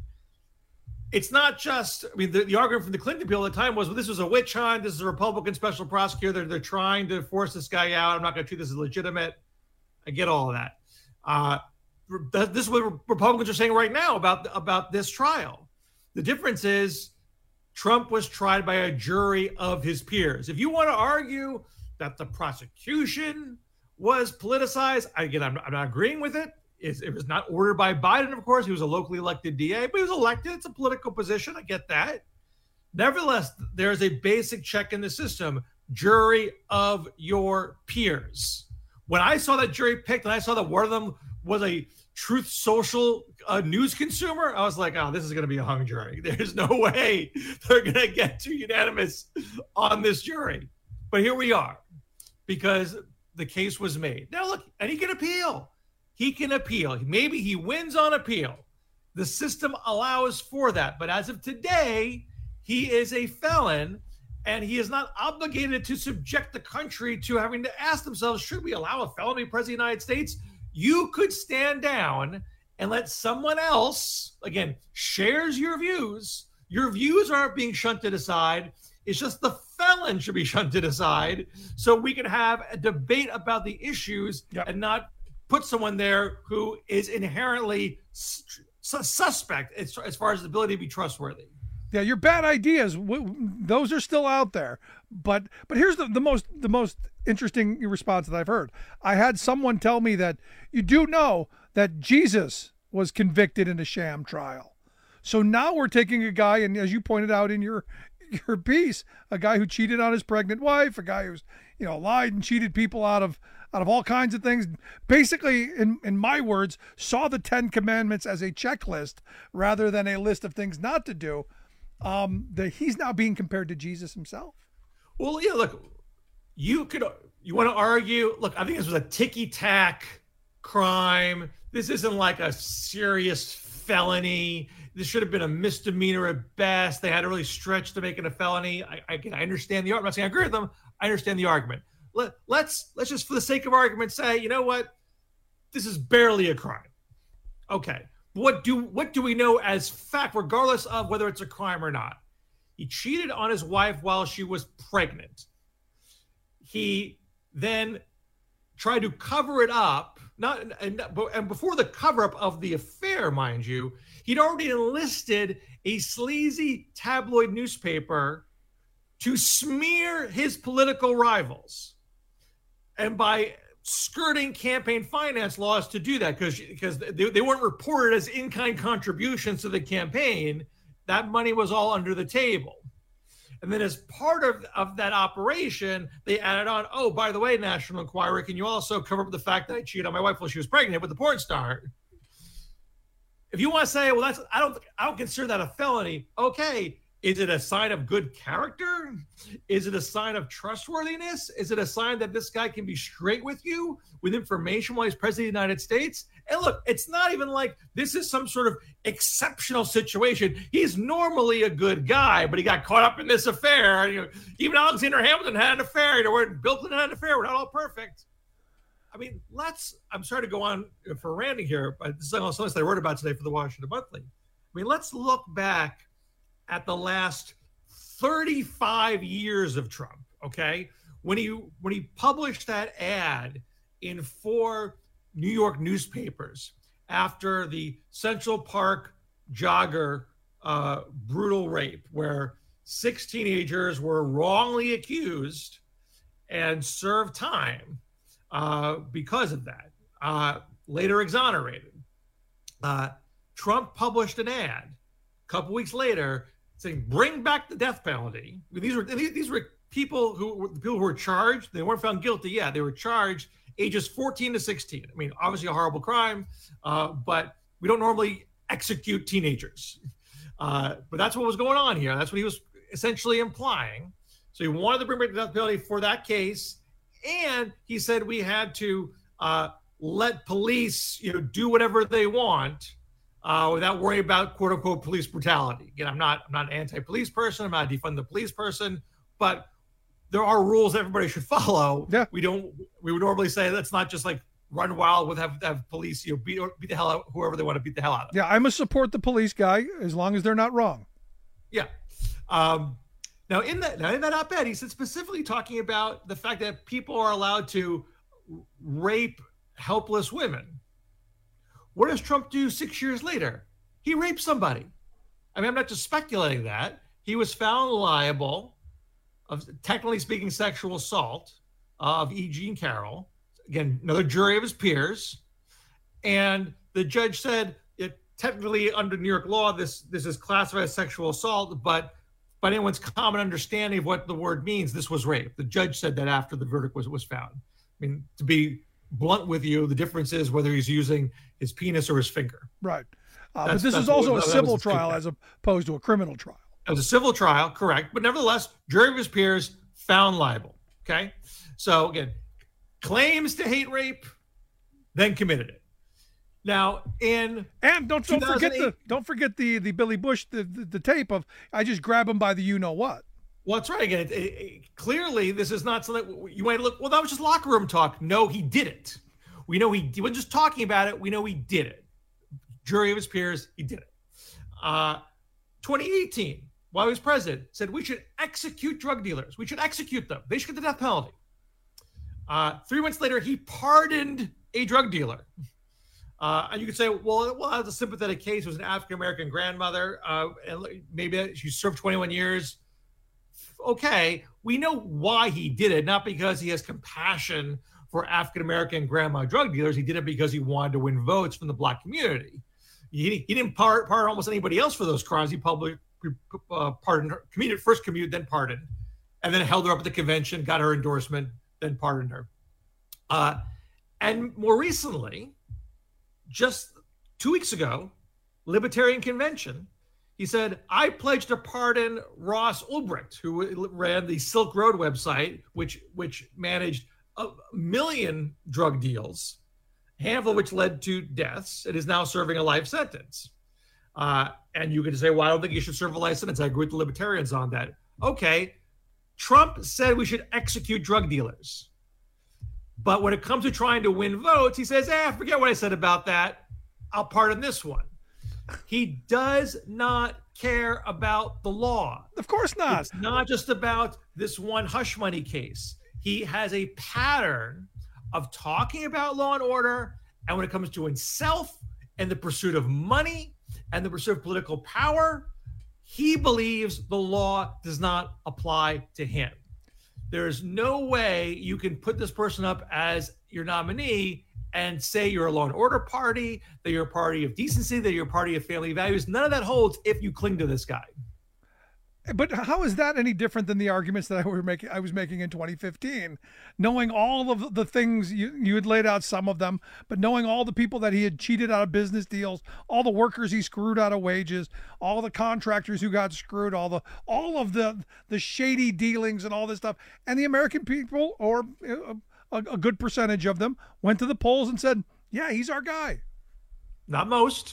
it's not just, I mean, the, the argument from the Clinton people at the time was, well, this was a witch hunt. This is a Republican special prosecutor. They're, they're trying to force this guy out. I'm not going to treat this as legitimate. I get all of that. Uh, This is what Republicans are saying right now about, about this trial. The difference is Trump was tried by a jury of his peers. If you want to argue that the prosecution was politicized, again, I'm, I'm not agreeing with it. It's, it was not ordered by Biden, of course. He was a locally elected D A, but he was elected. It's a political position. I get that. Nevertheless, there's a basic check in the system. Jury of your peers. When I saw that jury picked and I saw that one of them was a Truth Social uh, news consumer, I was like, oh, this is going to be a hung jury. There's no way they're going to get too unanimous on this jury. But here we are, because the case was made. Now, look, and he can appeal. He can appeal. Maybe he wins on appeal. The system allows for that. But as of today, he is a felon, and he is not obligated to subject the country to having to ask themselves, should we allow a felon to be president of the United States? You could stand down and let someone else, again, shares your views. Your views aren't being shunted aside. It's just the felon should be shunted aside so we can have a debate about the issues yep. and not put someone there who is inherently su- suspect as, as far as the ability to be trustworthy. Yeah, your bad ideas, those are still out there. But but here's the, the most the most interesting response that I've heard. I had someone tell me that you do know that Jesus was convicted in a sham trial. So now we're taking a guy, and as you pointed out in your your piece, a guy who cheated on his pregnant wife, a guy who's, you know, lied and cheated people out of out of all kinds of things. Basically, in, in my words, saw the Ten Commandments as a checklist rather than a list of things not to do. Um, that he's now being compared to Jesus himself. Well, yeah, look, you could, you want to argue, look, I think this was a ticky-tack crime. This isn't like a serious felony. This should have been a misdemeanor at best. They had to really stretch to make it a felony. I, I, I understand the argument. I'm not saying I agree with them. I understand the argument. Let, let's, let's just, for the sake of argument, say, you know what? This is barely a crime. Okay. What do what do we know as fact, regardless of whether it's a crime or not? He cheated on his wife while she was pregnant. He then tried to cover it up. Not and, and before the cover-up of the affair, mind you, he'd already enlisted a sleazy tabloid newspaper to smear his political rivals. And by skirting campaign finance laws to do that, because because they, they weren't reported as in-kind contributions to the campaign, that money was all under the table. And then as part of, of that operation, they added on, oh, by the way, National Enquirer, can you also cover up the fact that I cheated on my wife while she was pregnant with the porn star? If you want to say, well, that's I don't I don't consider that a felony. Okay, is it a sign of good character? Is it a sign of trustworthiness? Is it a sign that this guy can be straight with you with information while he's president of the United States? And look, it's not even like this is some sort of exceptional situation. He's normally a good guy, but he got caught up in this affair. You know, even Alexander Hamilton had an affair. You know, Bill Clinton had an affair. We're not all perfect. I mean, let's, I'm sorry to go on for ranting here, but this is something I wrote about today for the Washington Monthly. I mean, let's look back at the last thirty-five years of Trump, okay? When he when he published that ad in four New York newspapers after the Central Park jogger uh, brutal rape, where six teenagers were wrongly accused and served time uh, because of that, uh, later exonerated. Uh, Trump published an ad a couple weeks later saying, bring back the death penalty. These were these were people who were people who were charged. They weren't found guilty yet. They were charged ages fourteen to sixteen. I mean, obviously a horrible crime, uh, but we don't normally execute teenagers. Uh, but that's what was going on here. That's what he was essentially implying. So he wanted to bring back the death penalty for that case. And he said we had to uh, let police, you know, do whatever they want uh, without worrying about quote unquote police brutality. Again, I'm not, I'm not an anti-police person. I'm not a defund the police person, but there are rules that everybody should follow. Yeah. We don't, we would normally say that's not just like run wild with have, have police, you know, beat, beat the hell out whoever they want to beat the hell out of. Yeah. I'm a support the police guy as long as they're not wrong. Yeah. Um, now in that, now in that op-ed, he said specifically talking about the fact that people are allowed to rape helpless women. What does Trump do six years later? He raped somebody. I mean, I'm not just speculating that. He was found liable of, technically speaking, sexual assault uh, of E. Jean Carroll. Again, another jury of his peers. And the judge said, it, technically under New York law, this, this is classified as sexual assault, but by anyone's common understanding of what the word means, this was rape. The judge said that after the verdict was, was found. I mean, to be blunt with you, the difference is whether he's using his penis or his finger. Right. Uh, but this is also a civil trial as opposed to a criminal trial. It was a civil trial, correct. But nevertheless, jury of his peers found liable. Okay. So again, claims to hate rape, then committed it. Now, in and don't don't forget the don't forget the the Billy Bush the, the the tape of I just grab him by the you know what. Well, that's right. Again, it, it, it, clearly this is not something you might look. Well, that was just locker room talk. No, he did it. We know he, he wasn't just talking about it. We know he did it. Jury of his peers, he did it. Uh, twenty eighteen, while he was president, said we should execute drug dealers. We should execute them. They should get the death penalty. Uh, three months later, he pardoned a drug dealer. Uh, and you could say, well, well, that's a sympathetic case. It was an African-American grandmother. Uh, and maybe she served twenty-one years. Okay, we know why he did it, not because he has compassion for African-American grandma drug dealers. He did it because he wanted to win votes from the black community. He, he didn't pardon, pardon almost anybody else for those crimes. He publicly uh, pardoned her, commuted, first commuted, then pardoned, and then held her up at the convention, got her endorsement, then pardoned her. Uh, and more recently, just two weeks ago, Libertarian Convention, he said, I pledge to pardon Ross Ulbricht, who ran the Silk Road website, which which managed a million drug deals, a handful of which led to deaths. It is now serving a life sentence. Uh, and you could say, well, I don't think you should serve a life sentence. I agree with the libertarians on that. Okay, Trump said we should execute drug dealers. But when it comes to trying to win votes, he says, eh, forget what I said about that. I'll pardon this one. He does not care about the law. Of course not. It's not just about this one hush money case. He has a pattern of talking about law and order, and when it comes to himself and the pursuit of money and the pursuit of political power, he believes the law does not apply to him. There is no way you can put this person up as your nominee and say you're a law and order party, that you're a party of decency, that you're a party of family values. None of that holds if you cling to this guy. But how is that any different than the arguments that I were making? I was making in twenty fifteen, knowing all of the things you you had laid out, some of them, but knowing all the people that he had cheated out of business deals, all the workers he screwed out of wages, all the contractors who got screwed, all the all of the the shady dealings and all this stuff, and the American people, or a, a good percentage of them, went to the polls and said, "Yeah, he's our guy." Not most.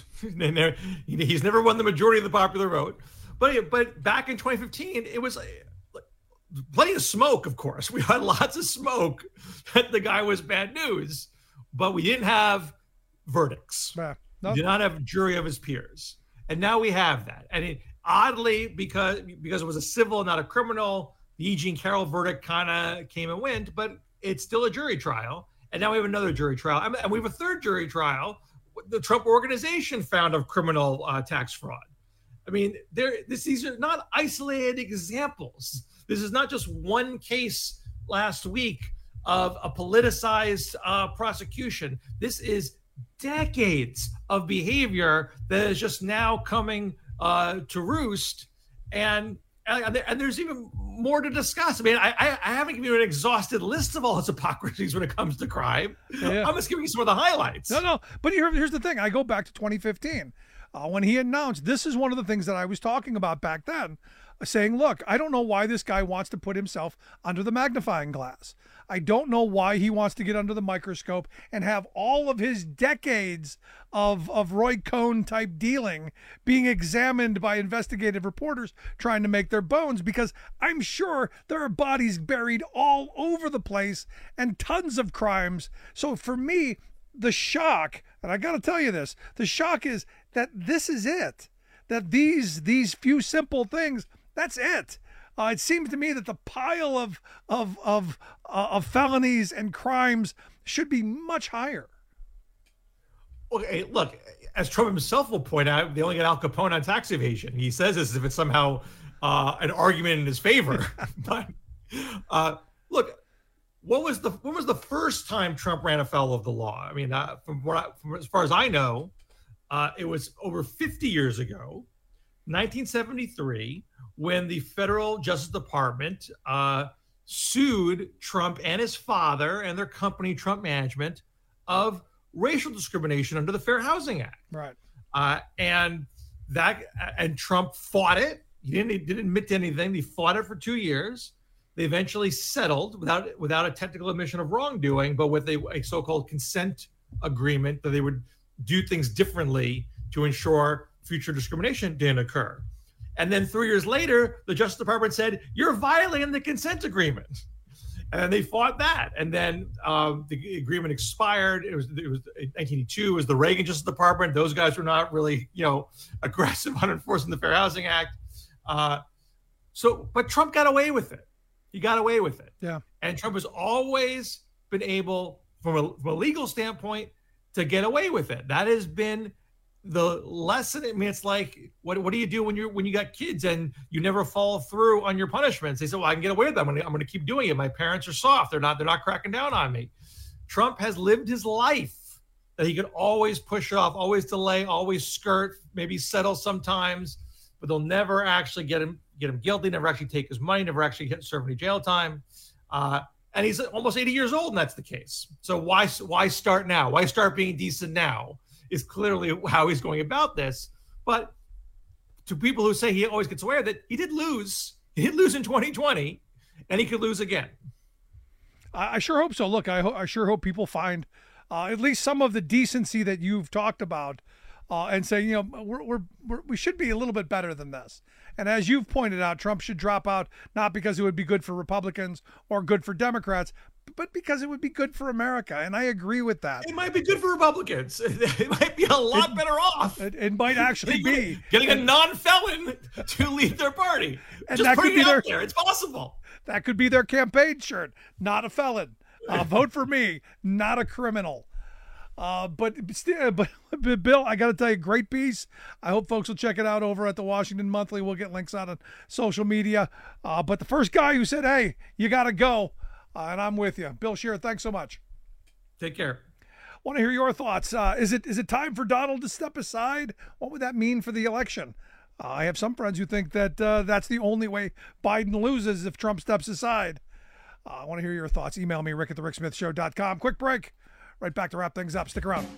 He's never won the majority of the popular vote. But but back in twenty fifteen, it was like, plenty of smoke, of course. We had lots of smoke that the guy was bad news, but we didn't have verdicts. Yeah, no. We did not have a jury of his peers. And now we have that. And it, oddly, because, because it was a civil, not a criminal, the E. Jean Carroll verdict kind of came and went, but it's still a jury trial. And now we have another jury trial. And we have a third jury trial. The Trump Organization found of criminal uh, tax fraud. I mean, there. This, these are not isolated examples. This is not just one case last week of a politicized uh, prosecution. This is decades of behavior that is just now coming uh, to roost. And, and and there's even more to discuss. I mean, I, I haven't given you an exhausted list of all his hypocrisies when it comes to crime. Yeah. I'm just giving you some of the highlights. No, no. But here, here's the thing. I go back to twenty fifteen. Uh, when he announced, this is one of the things that I was talking about back then, uh, saying, look, I don't know why this guy wants to put himself under the magnifying glass. I don't know why he wants to get under the microscope and have all of his decades of, of Roy Cohn type dealing being examined by investigative reporters trying to make their bones, because I'm sure there are bodies buried all over the place and tons of crimes. So for me, the shock, and I got to tell you this, the shock is that this is it, that these these few simple things, that's it. Uh, it seems to me that the pile of of of uh, of felonies and crimes should be much higher. Okay, look, as Trump himself will point out, they only get Al Capone on tax evasion. He says this as if it's somehow uh, an argument in his favor. But uh, look. What was the when was the first time Trump ran afoul of the law? I mean, uh, from what I, from as far as I know, uh, it was over fifty years ago, nineteen seventy-three, when the federal Justice Department uh, sued Trump and his father and their company, Trump Management, of racial discrimination under the Fair Housing Act. Right. Uh, and that and Trump fought it. He didn't he didn't admit to anything. He fought it for two years. They eventually settled without without a technical admission of wrongdoing, but with a, a so-called consent agreement that they would do things differently to ensure future discrimination didn't occur. And then three years later, the Justice Department said, you're violating the consent agreement. And they fought that. And then um, the agreement expired. It was it was nineteen eighty-two. It was the Reagan Justice Department. Those guys were not really, you know, aggressive on enforcing the Fair Housing Act. Uh, so, but Trump got away with it. He got away with it. Yeah. And Trump has always been able, from a, from a legal standpoint, to get away with it. That has been the lesson. I mean, it's like, what what do you do when you're when you got kids and you never follow through on your punishments? They say, well, I can get away with that. I'm gonna, I'm gonna keep doing it. My parents are soft. They're not they're not cracking down on me. Trump has lived his life that he could always push off, always delay, always skirt, maybe settle sometimes, but they'll never actually get him get him guilty, never actually take his money, never actually get serve any jail time. Uh, and he's almost eighty years old, and that's the case. So why why start now? Why start being decent now is clearly how he's going about this. But to people who say he always gets away with it, he did lose. He did lose in twenty twenty, and he could lose again. I, I sure hope so. Look, I, ho- I sure hope people find uh, at least some of the decency that you've talked about uh, and say, you know, we're, we're, we're, we should be a little bit better than this. And as you've pointed out, Trump should drop out not because it would be good for Republicans or good for Democrats, but because it would be good for America. And I agree with that. It might be good for Republicans. It might be a lot it, better off. It, it might actually be. Getting a non-felon to lead their party. And Just that putting could be it their, out there. It's possible. That could be their campaign shirt. Not a felon. Uh, vote for me. Not a criminal. Uh, but, but, but Bill, I got to tell you, great piece. I hope folks will check it out over at the Washington Monthly. We'll get links out on social media. Uh, but the first guy who said, hey, you got to go. Uh, and I'm with you. Bill Scheer, thanks so much. Take care. Want to hear your thoughts. Uh, is it is it time for Donald to step aside? What would that mean for the election? Uh, I have some friends who think that uh, that's the only way Biden loses if Trump steps aside. Uh, I want to hear your thoughts. Email me, rick at the rick smith show dot com. Quick break. Right back to wrap things up. Stick around.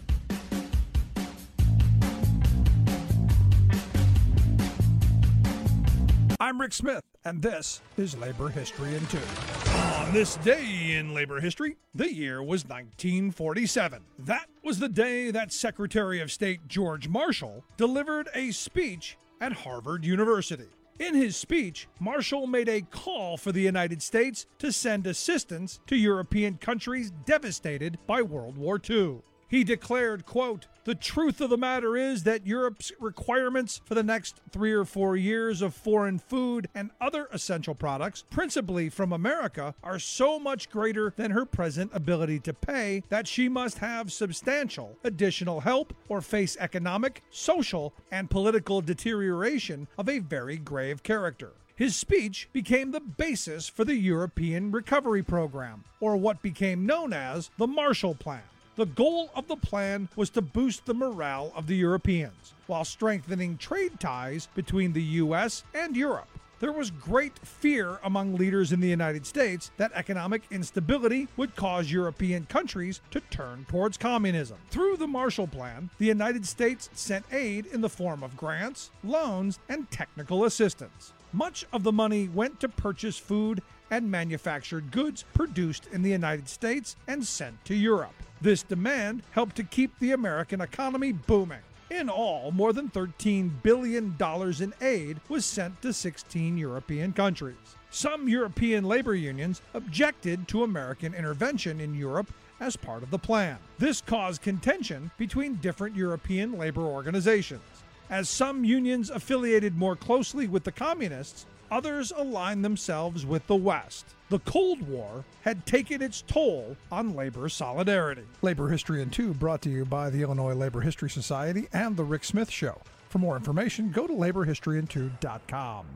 I'm Rick Smith, and this is Labor History in Two. On this day in labor history, the year was nineteen forty-seven. That was the day that Secretary of State George Marshall delivered a speech at Harvard University. In his speech, Marshall made a call for the United States to send assistance to European countries devastated by World War Two. He declared, quote, "The truth of the matter is that Europe's requirements for the next three or four years of foreign food and other essential products, principally from America, are so much greater than her present ability to pay that she must have substantial additional help or face economic, social, and political deterioration of a very grave character." His speech became the basis for the European Recovery Program, or what became known as the Marshall Plan. The goal of the plan was to boost the morale of the Europeans, while strengthening trade ties between the U S and Europe. There was great fear among leaders in the United States that economic instability would cause European countries to turn towards communism. Through the Marshall Plan, the United States sent aid in the form of grants, loans, and technical assistance. Much of the money went to purchase food and manufactured goods produced in the United States and sent to Europe. This demand helped to keep the American economy booming. In all, more than thirteen billion dollars in aid was sent to sixteen European countries. Some European labor unions objected to American intervention in Europe as part of the plan. This caused contention between different European labor organizations. As some unions affiliated more closely with the communists, others aligned themselves with the West. The Cold War had taken its toll on labor solidarity. Labor History in Two brought to you by the Illinois Labor History Society and The Rick Smith Show. For more information, go to labor history in two dot com.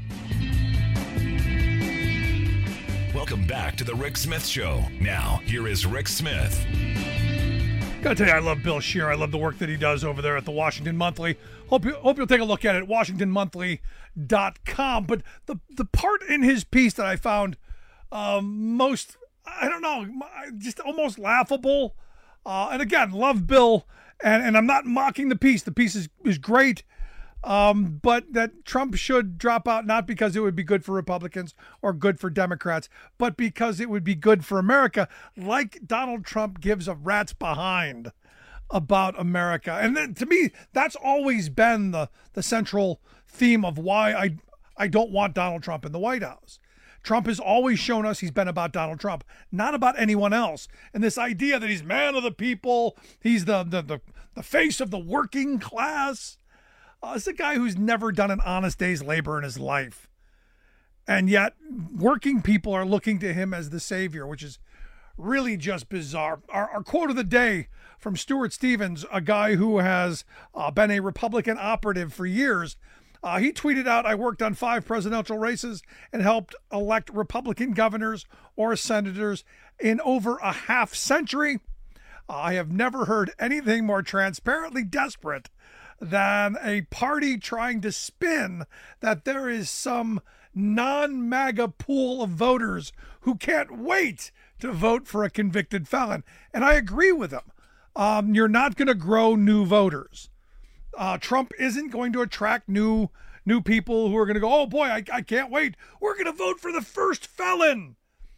Welcome back to The Rick Smith Show. Now, here is Rick Smith. Gotta tell you, I love Bill Scheer. I love the work that he does over there at the Washington Monthly. Hope you hope you'll take a look at it, washington monthly dot com. But the the part in his piece that I found um, most, I don't know, just almost laughable. Uh, and again, love Bill, and, and I'm not mocking the piece. The piece is, is great. Um, but that Trump should drop out, not because it would be good for Republicans or good for Democrats, but because it would be good for America, like Donald Trump gives a rat's behind about America. And then, to me, that's always been the, the central theme of why I, I don't want Donald Trump in the White House. Trump has always shown us he's been about Donald Trump, not about anyone else. And this idea that he's man of the people, he's the, the, the, the face of the working class. Uh, it's a guy who's never done an honest day's labor in his life. And yet working people are looking to him as the savior, which is really just bizarre. Our, our quote of the day from Stuart Stevens, a guy who has uh, been a Republican operative for years. Uh, he tweeted out, "I worked on five presidential races and helped elect Republican governors or senators in over a half century. I have never heard anything more transparently desperate than a party trying to spin that there is some non-MAGA pool of voters who can't wait to vote for a convicted felon." And I agree with him. Um, you're not going to grow new voters. Uh, Trump isn't going to attract new new people who are going to go, "Oh boy, I, I can't wait. We're going to vote for the first felon."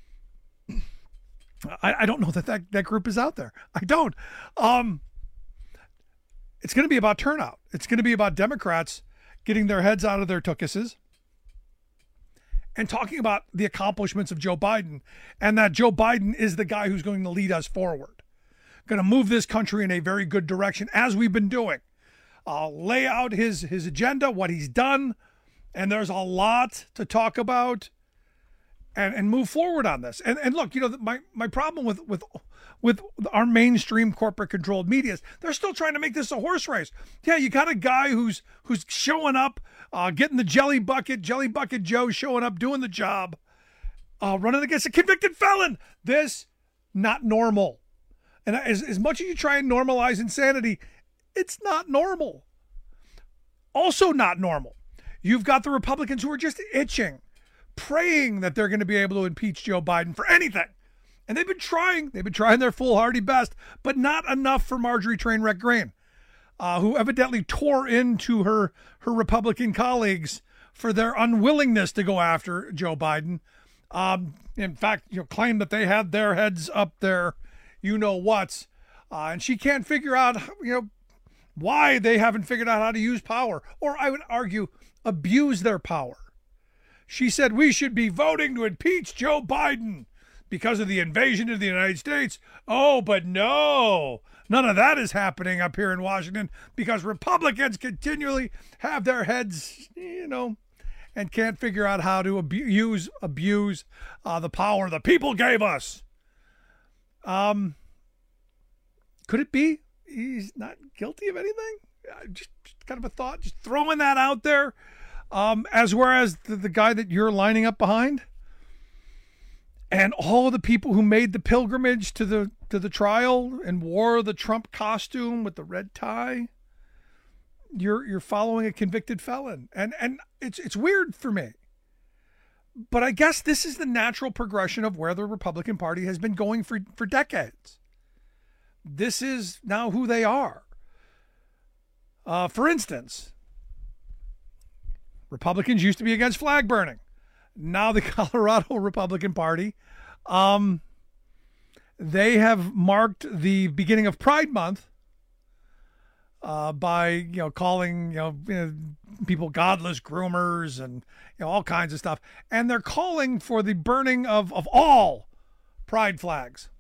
I, I don't know that, that that group is out there. I don't. Um, It's going to be about turnout. It's going to be about Democrats getting their heads out of their tuchuses and talking about the accomplishments of Joe Biden and that Joe Biden is the guy who's going to lead us forward, going to move this country in a very good direction, as we've been doing. Uh, lay out his, his agenda, what he's done, and there's a lot to talk about and, and move forward on this. And and look, you know, my, my problem with, with with our mainstream corporate-controlled media is they're still trying to make this a horse race. Yeah, you got a guy who's who's showing up, uh, getting the jelly bucket, jelly bucket Joe showing up, doing the job, uh, running against a convicted felon. This, not normal. And as, as much as you try and normalize insanity, it's not normal. Also not normal. You've got the Republicans who are just itching, praying that they're going to be able to impeach Joe Biden for anything. And they've been trying. They've been trying their foolhardy best, but not enough for Marjorie Trainwreck Green, uh, who evidently tore into her, her Republican colleagues for their unwillingness to go after Joe Biden. Um, in fact, you know, claimed that they had their heads up their you-know-whats. Uh, and she can't figure out, you know, why they haven't figured out how to use power, or I would argue, abuse their power. She said we should be voting to impeach Joe Biden because of the invasion of the United States. Oh, but no, none of that is happening up here in Washington because Republicans continually have their heads, you know, and can't figure out how to abuse, abuse uh, the power the people gave us. Um, could it be he's not guilty of anything? Just, just kind of a thought, just throwing that out there. Um, as whereas the, the guy that you're lining up behind and all the people who made the pilgrimage to the to the trial and wore the Trump costume with the red tie, you're you're following a convicted felon. And and it's it's weird for me. But I guess this is the natural progression of where the Republican Party has been going for, for decades. This is now who they are. Uh, for instance, Republicans used to be against flag burning. Now the Colorado Republican Party, um, they have marked the beginning of Pride Month uh, by, you know, calling, you know, you know, people godless groomers and, you know, all kinds of stuff. And they're calling for the burning of, of all pride flags.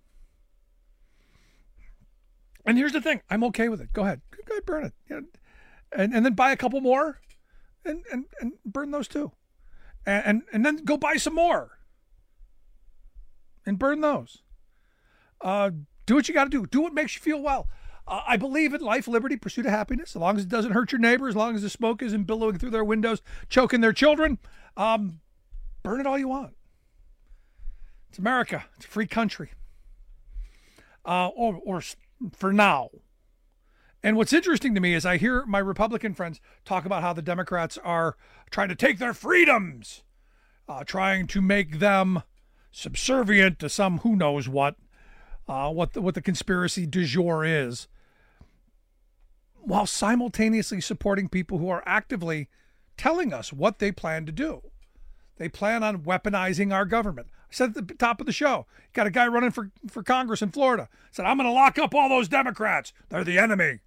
And here's the thing. I'm okay with it. Go ahead. Go ahead, burn it. You know, and, and then buy a couple more and, and, and burn those too. And, and, and then go buy some more and burn those. Uh, do what you got to do. Do what makes you feel well. Uh, I believe in life, liberty, pursuit of happiness, as long as it doesn't hurt your neighbor, as long as the smoke isn't billowing through their windows, choking their children. Um, burn it all you want. It's America. It's a free country. Uh, or, or for now. And what's interesting to me is I hear my Republican friends talk about how the Democrats are trying to take their freedoms, uh, trying to make them subservient to some who knows what, uh, what the, what the conspiracy du jour is, while simultaneously supporting people who are actively telling us what they plan to do. They plan on weaponizing our government. I said at the top of the show, got a guy running for, for Congress in Florida. Said, I'm going to lock up all those Democrats. They're the enemy.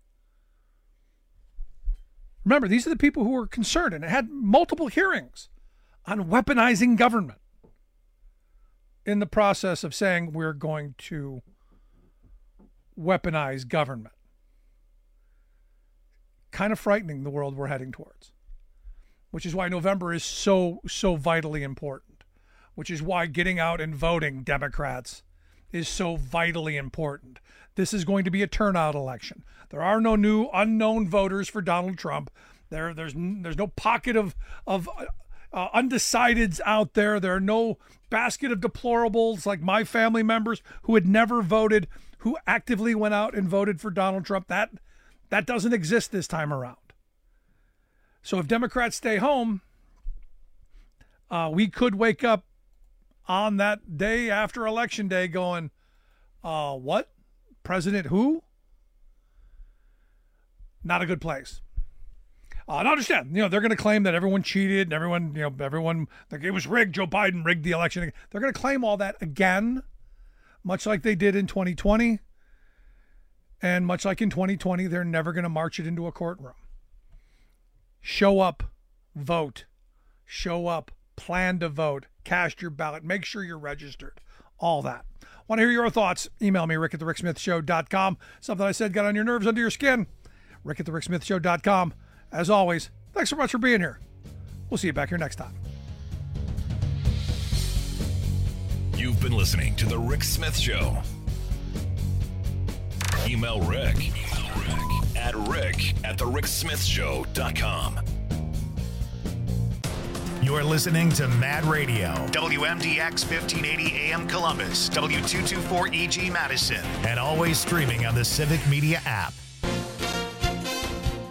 Remember, these are the people who were concerned and had multiple hearings on weaponizing government in the process of saying we're going to weaponize government. Kind of frightening, the world we're heading towards, which is why November is so, so vitally important, which is why getting out and voting, Democrats, is so vitally important. This is going to be a turnout election. There are no new unknown voters for Donald Trump. There, there's there's no pocket of of uh, undecideds out there. There are no basket of deplorables like my family members who had never voted, who actively went out and voted for Donald Trump. That that doesn't exist this time around. So if Democrats stay home, uh, we could wake up on that day after Election Day going, uh, what? President who? Not a good place. Uh, and understand, you know, they're going to claim that everyone cheated and everyone, you know, everyone, like it was rigged. Joe Biden rigged the election. They're going to claim all that again, much like they did in twenty twenty. And much like in twenty twenty, they're never going to march it into a courtroom. Show up, vote. Show up, plan to vote, cast your ballot, make sure you're registered. All that. Want to hear your thoughts? Email me, rick at the rick smith show dot com. Something I said got on your nerves, under your skin. rick at the rick smith show dot com. As always, thanks so much for being here. We'll see you back here next time. You've been listening to The Rick Smith Show. Email Rick, Email Rick at rick at the rick smith show dot com. You're listening to Mad Radio, W M D X fifteen eighty A M Columbus, W two twenty-four E G Madison, and always streaming on the Civic Media app.